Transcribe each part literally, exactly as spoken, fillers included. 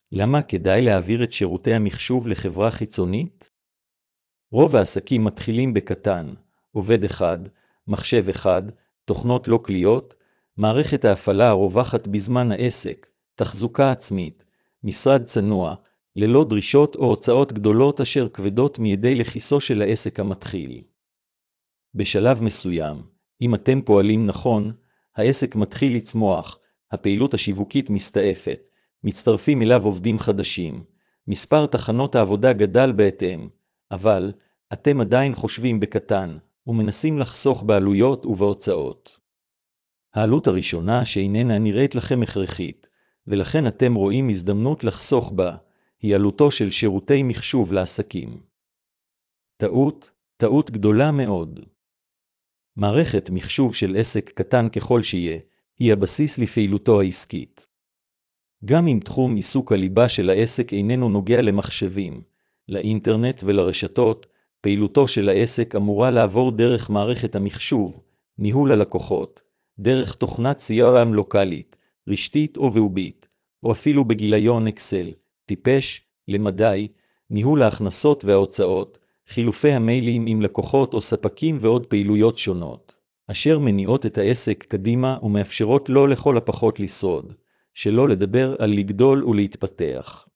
למה כדאי להעביר את שירותי המחשוב לחברה חיצונית? רוב העסקים מתחילים בקטן, עובד אחד, מחשב אחד, תוכנות לא קליות, מערכת ההפעלה הרווחת בזמן העסק, תחזוקה עצמית, משרד צנוע, ללא דרישות או הוצאות גדולות אשר כבדות מידי לכיסו של העסק המתחיל. בשלב מסוים, אם אתם פועלים נכון, העסק מתחיל לצמוח, הפעילות השיווקית מסתעפת, מצטרפים אליו עובדים חדשים, מספר תחנות העבודה גדל בהתאם, אבל אתם עדיין חושבים בקטן ומנסים לחסוך בעלויות ובהוצאות. העלות הראשונה שאיננה נראית לכם הכרחית, ולכן אתם רואים הזדמנות לחסוך בה, היא עלותו של שירותי מחשוב לעסקים. טעות, טעות גדולה מאוד. מערכת מחשוב של עסק קטן ככל שיהיה, היא הבסיס לפעילותו העסקית. גם אם תחום עיסוק הליבה של העסק איננו נוגע למחשבים, לאינטרנט ולרשתות, פעילותו של העסק אמורה לעבור דרך מערכת המחשוב, ניהול הלקוחות, דרך תוכנת סי אר אם לוקלית, רשתית או ואובית, או אפילו בגיליון אקסל, טיפש, למדי, ניהול ההכנסות וההוצאות, חילופי המיילים עם לקוחות או ספקים ועוד פעילויות שונות, אשר מניעות את העסק קדימה ומאפשרות לו לכל הפחות לשרוד, שלא לדבר על לגדול ולהתפתח.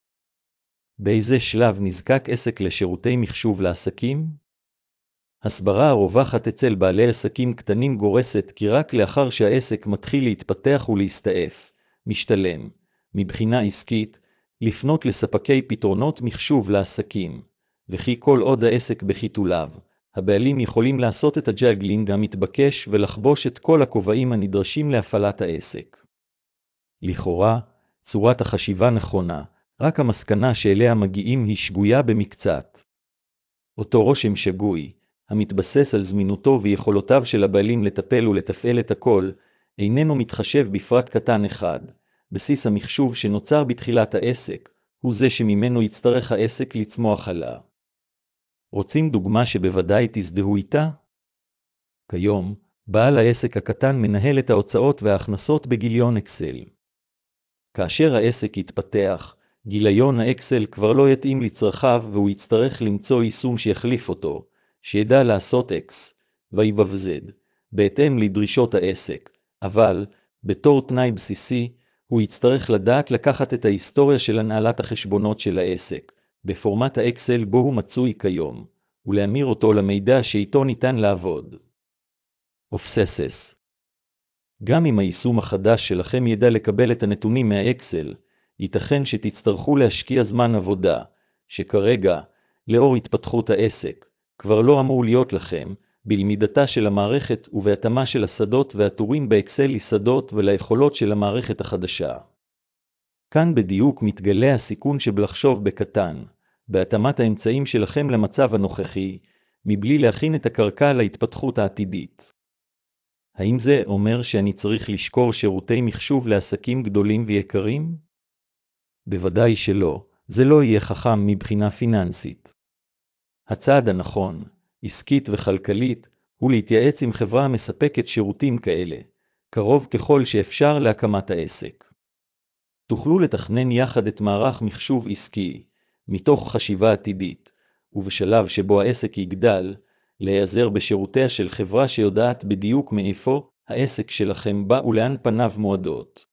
באיזה שלב נזקק עסק לשירותי מחשוב לעסקים? הסברה הרווחת אצל בעלי עסקים קטנים גורסת כי רק לאחר שהעסק מתחיל להתפתח ולהסתעף, משתלם, מבחינה עסקית, לפנות לספקי פתרונות מחשוב לעסקים, וכי כל עוד העסק בחיתוליו, הבעלים יכולים לעשות את הג'אגלינג המתבקש ולחבוש את כל הכובעים הנדרשים להפעלת העסק. לכאורה, צורת החשיבה נכונה, רק המסקנה שאליה מגיעים היא שגויה במקצת. אותו רושם שגוי, המתבסס על זמינותו ויכולותיו של הבעלים לטפל ולתפעל את הכל, איננו מתחשב בפרט קטן אחד. בסיס המחשוב שנוצר בתחילת העסק, הוא זה שממנו יצטרך העסק לצמוח הלאה. רוצים דוגמה שבוודאי תזדהו איתה? כיום, בעל העסק הקטן מנהל את ההוצאות וההכנסות בגיליון אקסל. כאשר העסק יתפתח, גיליון האקסל כבר לא יתאים לצרכיו והוא יצטרך למצוא יישום שיחליף אותו, שידע לעשות X, ויבב Z, בהתאם לדרישות העסק, אבל, בתור תנאי בסיסי, הוא יצטרך לדעת לקחת את ההיסטוריה של הנהלת החשבונות של העסק, בפורמט האקסל בו הוא מצוי כיום, ולהמיר אותו למידע שאיתו ניתן לעבוד. אופססס. גם אם היישום החדש שלכם ידע לקבל את הנתונים מהאקסל, ייתכן שתצטרכו להשקיע זמן עבודה, שכרגע, לאור התפתחות העסק, כבר לא אמור להיות לכם, בלמידתה של המערכת ובהתאמה של השדות והטורים באקסל לשדות וליכולות של המערכת החדשה. כאן בדיוק מתגלה הסיכון שבלחשוב בקטן, בהתאמת האמצעים שלכם למצב הנוכחי, מבלי להכין את הקרקע להתפתחות העתידית. האם זה אומר שאני צריך לשקור שירותי מחשוב לעסקים גדולים ויקרים? בוודאי שלא, זה לא יהיה חכם מבחינה פיננסית. הצעד הנכון, עסקית וכלכלית, הוא להתייעץ עם חברה המספקת שירותים כאלה, קרוב ככל שאפשר להקמת העסק. תוכלו לתכנן יחד את מערך מחשוב עסקי, מתוך חשיבה עתידית, ובשלב שבו העסק יגדל, להיעזר בשירותיה של חברה שיודעת בדיוק מאיפה העסק שלכם בא ולאן פניו מועדות.